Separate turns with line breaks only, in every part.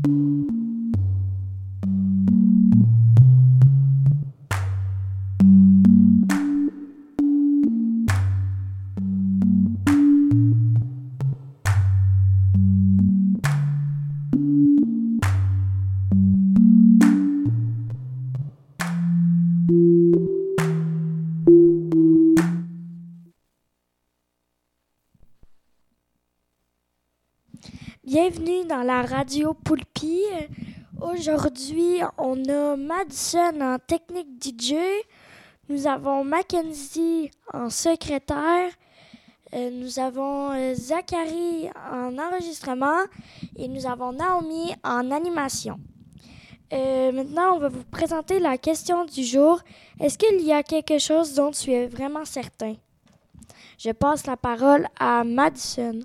Bienvenue dans la radio Poulpi. Aujourd'hui, on a Madison en technique DJ. Nous avons Mackenzie en secrétaire. Nous avons Zachary en enregistrement et nous avons Naomi en animation. Maintenant, on va vous présenter la question du jour. Est-ce qu'il y a quelque chose dont tu es vraiment certain? Je passe la parole à Madison.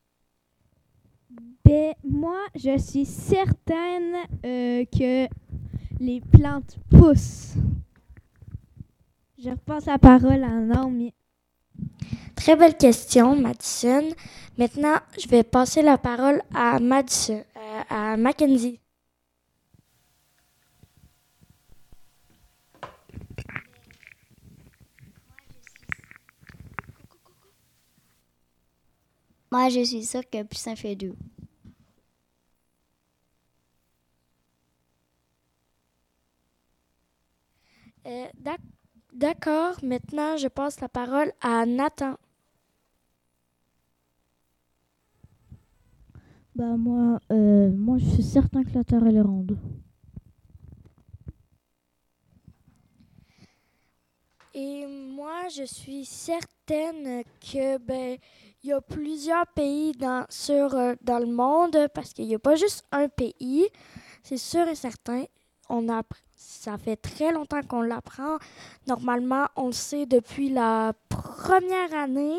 Ben, moi, je suis certaine que les plantes poussent. Je repasse la parole à Naomi.
Très belle question, Madison. Maintenant, je vais passer la parole à à Mackenzie.
Moi, je suis sûre que plus un fait deux.
D'accord, maintenant, je passe la parole à Nathan.
Bah moi, je suis certain que la Terre elle est ronde.
Et moi, je suis certaine que il y a plusieurs pays dans le monde parce qu'il n'y a pas juste un pays. C'est sûr et certain. Ça fait très longtemps qu'on l'apprend. Normalement, on le sait depuis la première année.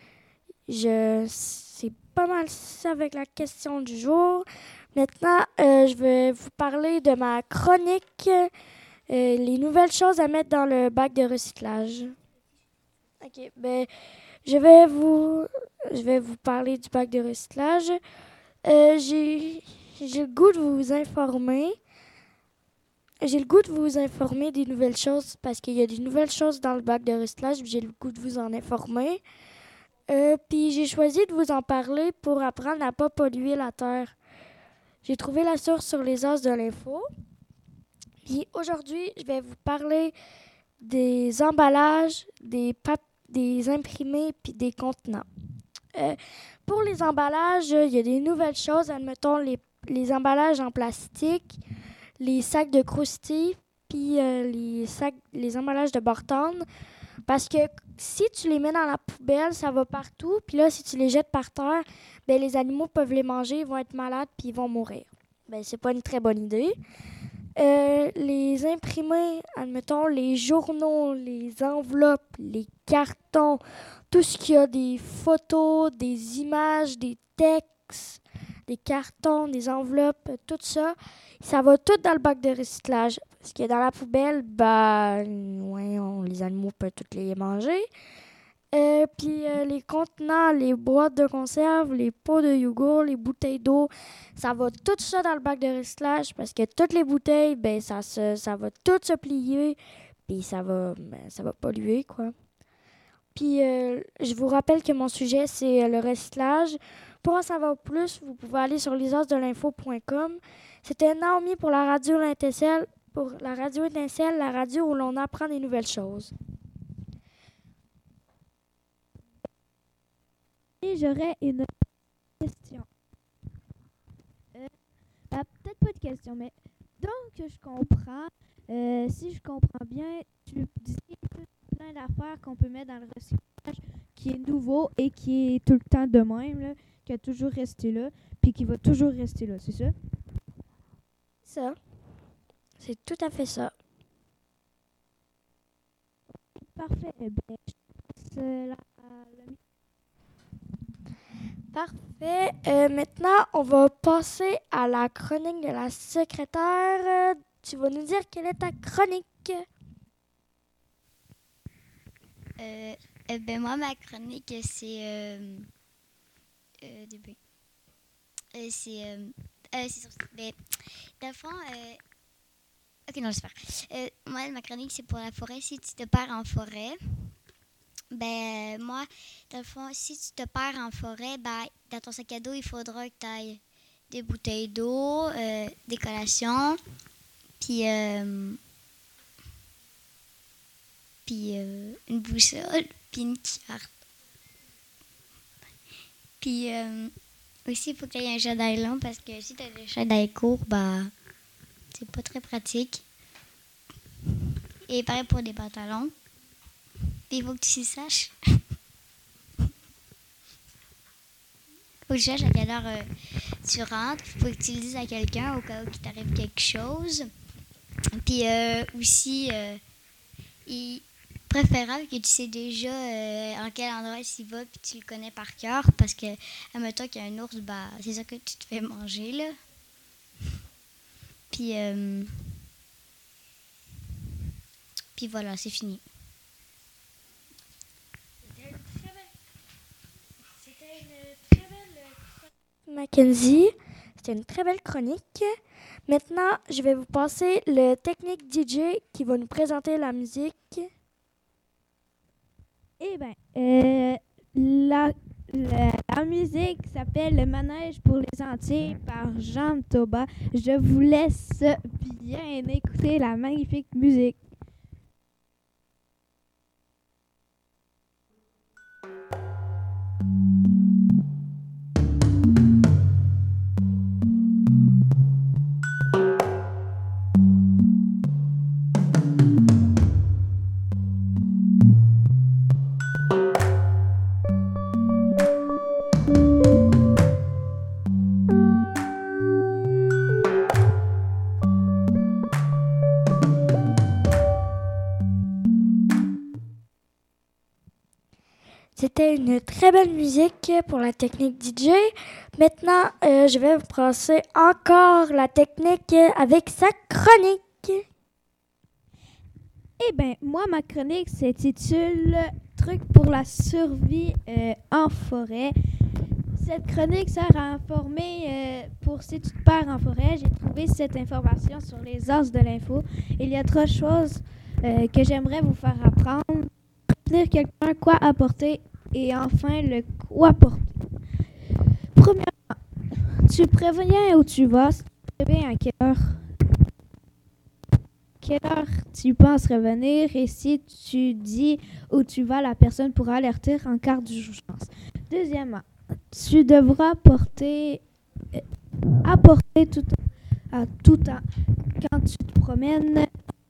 C'est pas mal ça avec la question du jour. Maintenant, je vais vous parler de ma chronique. Les nouvelles choses à mettre dans le bac de recyclage. OK, je vais vous parler du bac de recyclage. J'ai le goût de vous informer. J'ai le goût de vous informer des nouvelles choses parce qu'il y a des nouvelles choses dans le bac de recyclage. J'ai le goût de vous en informer. Puis j'ai choisi de vous en parler pour apprendre à ne pas polluer la terre. J'ai trouvé la source sur les os de l'info. Puis aujourd'hui, je vais vous parler des emballages, des imprimés puis des contenants. Pour les emballages, il y a des nouvelles choses. Admettons les emballages en plastique, les sacs de croustilles puis les emballages de Bartone. Parce que si tu les mets dans la poubelle, ça va partout. Puis là, si tu les jettes par terre, les animaux peuvent les manger, ils vont être malades puis ils vont mourir. C'est pas une très bonne idée. Les imprimés, admettons, les journaux, les enveloppes, les cartons, tout ce qui a des photos, des images, des textes, des cartons, des enveloppes, tout ça, ça va tout dans le bac de recyclage. Parce que dans la poubelle, les animaux peuvent tous les manger. Puis les contenants, les boîtes de conserve, les pots de yogourt, les bouteilles d'eau, ça va tout ça dans le bac de recyclage parce que toutes les bouteilles, ça va tout se plier, puis ça va polluer, quoi. Puis je vous rappelle que mon sujet, c'est le recyclage. Pour en savoir plus, vous pouvez aller sur lesosdelinfo.com. C'était Naomi pour la radio Étincelle, la radio où l'on apprend des nouvelles choses.
Et j'aurais une question. Peut-être pas de question, mais donc je comprends, si je comprends bien, tu dis plein d'affaires qu'on peut mettre dans le recyclage qui est nouveau et qui est tout le temps de même, là, qui a toujours resté là, puis qui va toujours rester là, c'est ça?
Ça, c'est tout à fait ça.
Parfait. Ben, je passe le
Parfait. Maintenant, on va passer à la chronique de la secrétaire. Tu vas nous dire quelle est ta chronique?
Moi, ma chronique, c'est C'est sur... Ben, dans le fond... Ok, non, j'espère. Moi, ma chronique, c'est pour la forêt. Si tu te perds en forêt, moi, dans le fond, si tu te perds en forêt, dans ton sac à dos, il faudra que tu ailles des bouteilles d'eau, des collations, puis une boussole, puis une carte. Puis aussi, il faut que tu aies un chandail long parce que si tu as des chandails courts, c'est pas très pratique. Et pareil pour des pantalons. Puis il faut que tu s'y saches. Faut que tu saches à quelle heure tu rentres. Faut que tu le dises à quelqu'un au cas où il t'arrive quelque chose. Puis aussi, il préférable que tu sais déjà en quel endroit il va puis tu le connais par cœur parce que, admettons qu'il y a un ours, c'est ça que tu te fais manger, là. Puis voilà, c'est fini.
Mackenzie, c'était une très belle chronique. Maintenant, je vais vous passer le technique DJ qui va nous présenter la musique.
Eh bien, la musique s'appelle Le Manège pour les Antilles par Jean Toba. Je vous laisse bien écouter la magnifique musique.
C'était une très belle musique pour la technique DJ. Maintenant, je vais vous passer encore la technique avec sa chronique.
Eh bien, moi, ma chronique s'intitule Trucs pour la survie en forêt. Cette chronique sert à informer pour si tu te perds en forêt. J'ai trouvé cette information sur les os de l'info. Il y a 3 choses que j'aimerais vous faire apprendre. Dire quelqu'un quoi apporter et enfin le quoi porter. Premièrement, tu préviens où tu vas, si tu préviens à quelle heure tu penses revenir et si tu dis où tu vas, la personne pourra alerter en cas d'urgence. Deuxièmement, tu devras apporter à tout temps quand tu te promènes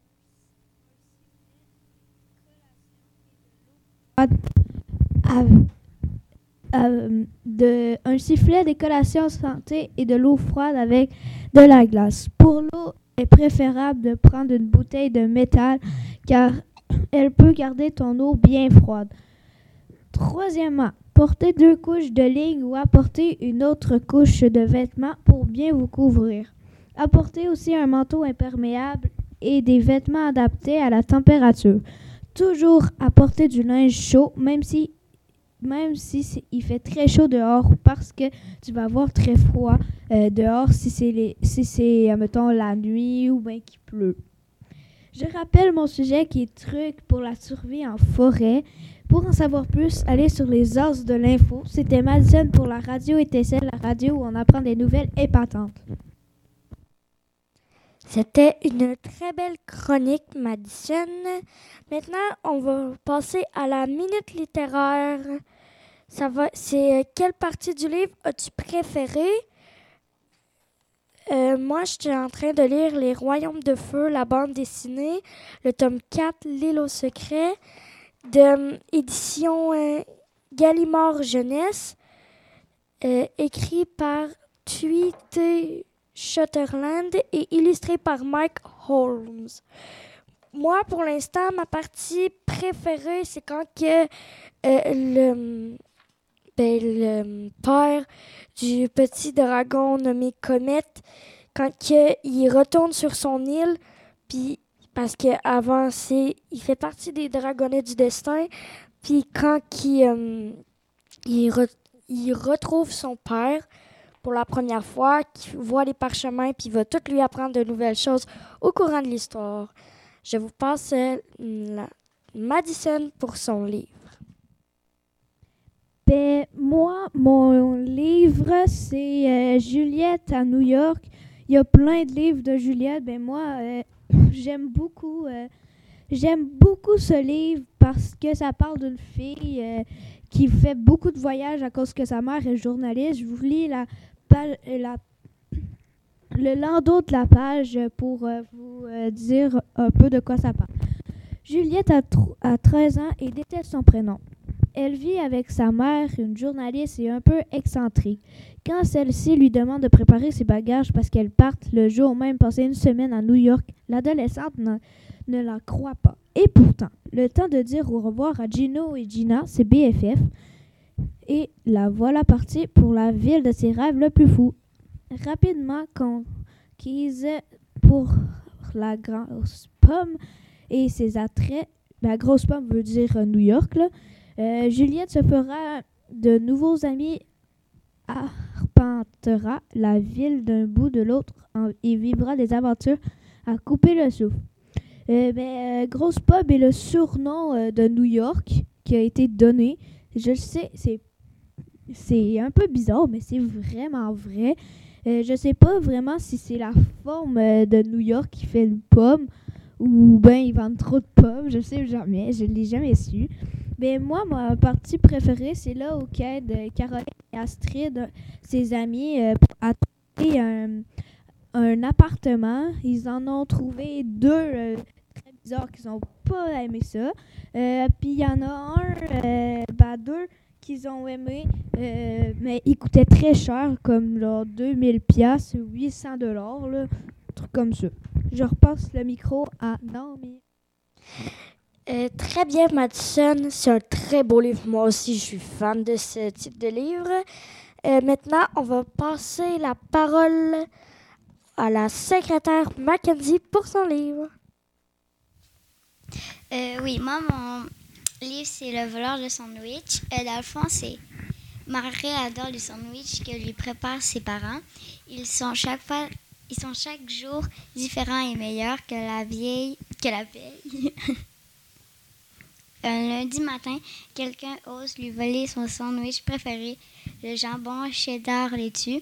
un sifflet, des collations santé et de l'eau froide avec de la glace. Pour l'eau, il est préférable de prendre une bouteille de métal car elle peut garder ton eau bien froide. Troisièmement, portez 2 couches de ligne ou apportez une autre couche de vêtements pour bien vous couvrir. Apportez aussi un manteau imperméable et des vêtements adaptés à la température. Toujours apporter du linge chaud, même si il fait très chaud dehors parce que tu vas avoir très froid dehors si c'est mettons, la nuit ou bien qu'il pleut. Je rappelle mon sujet qui est truc pour la survie en forêt. Pour en savoir plus, allez sur les os de l'info. C'était Madison pour la radio Étincelle, la radio où on apprend des nouvelles épatantes.
C'était une très belle chronique, Madison. Maintenant, on va passer à la minute littéraire. C'est quelle partie du livre as-tu préférée? Moi, j'étais en train de lire Les Royaumes de Feu, la bande dessinée, le tome 4, L'île aux secrets, de édition Gallimard Jeunesse, écrit par Tweety Sutherland et illustré par Mike Holmes. Moi, pour l'instant, ma partie préférée, c'est quand que le père du petit dragon nommé Comet, quand il retourne sur son île, puis parce qu'avant, il fait partie des dragonnets du destin, puis quand il retrouve son père, pour la première fois, qui voit les parchemins puis va tout lui apprendre de nouvelles choses au courant de l'histoire. Je vous passe Madison pour son livre.
Ben, moi, mon livre, c'est Juliette à New York. Il y a plein de livres de Juliette. Ben, moi, j'aime beaucoup ce livre parce que ça parle d'une fille qui fait beaucoup de voyages à cause que sa mère est journaliste. Je vous lis le landau de la page pour vous dire un peu de quoi ça parle. Juliette a 13 ans et déteste son prénom. Elle vit avec sa mère, une journaliste et un peu excentrique. Quand celle-ci lui demande de préparer ses bagages parce qu'elle parte le jour même passer une semaine à New York, l'adolescente ne la croit pas. Et pourtant, le temps de dire au revoir à Gino et Gina, ses BFF, et la voilà partie pour la ville de ses rêves le plus fou. Rapidement conquise pour la grosse pomme et ses attraits, la grosse pomme veut dire New York, là. Juliette se fera de nouveaux amis, arpentera la ville d'un bout de l'autre et vivra des aventures à couper le souffle. Grosse Pub est le surnom de New York qui a été donné. Je le sais, c'est un peu bizarre, mais c'est vraiment vrai. Je sais pas vraiment si c'est la forme de New York qui fait une pomme ou ben ils vendent trop de pommes, je sais jamais, je l'ai jamais su. Mais moi, ma partie préférée, c'est là où Caroline et Astrid, ses amis, à trouver un appartement. Ils en ont trouvé deux très bizarres qui n'ont pas aimé ça. Puis il y en a deux qu'ils ont aimé, mais ils coûtaient très cher, comme genre 2000$, 800$, là, un truc comme ça. Je repasse le micro à Naomi.
Très bien, Madison. C'est un très beau livre. Moi aussi, je suis fan de ce type de livre. Maintenant, on va passer la parole à la secrétaire Mackenzie pour son livre.
Oui, moi, mon livre, c'est Le voleur de sandwich. Dans le fond, c'est Marie adore les sandwichs que lui préparent ses parents. Ils sont chaque jour différents et meilleurs que la veille. Un lundi matin, quelqu'un ose lui voler son sandwich préféré, le jambon cheddar laitue.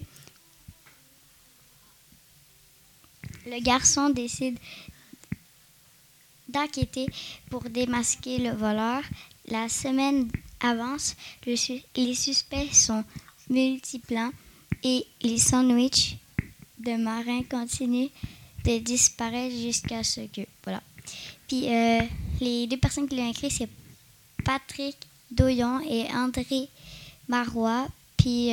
Le garçon décide d'enquêter pour démasquer le voleur. La semaine avance, les suspects sont multiplants et les sandwichs de marin continuent de disparaître jusqu'à ce que... Voilà. Puis les deux personnes qui l'ont écrit, c'est Patrick Doyon et André Marois. Puis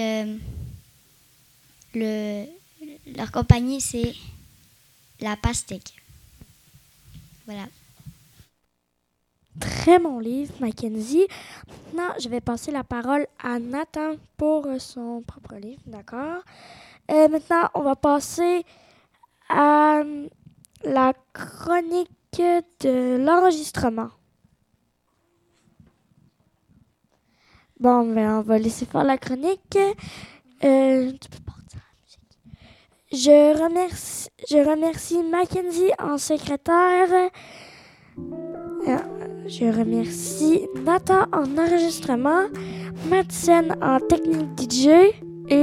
leur compagnie, c'est La Pastèque. Voilà.
Très bon livre, Mackenzie. Maintenant, je vais passer la parole à Nathan pour son propre livre, d'accord? Maintenant, on va passer à la chronique de l'enregistrement. Bon, ben, on va laisser faire la chronique. Tu peux partir la musique. Je remercie Mackenzie en secrétaire. Je remercie Nathan en enregistrement, Madison en technique DJ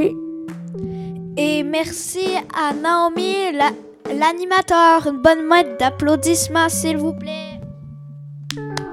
et merci à Naomi, l'animateur. Une bonne main d'applaudissements, s'il vous plaît.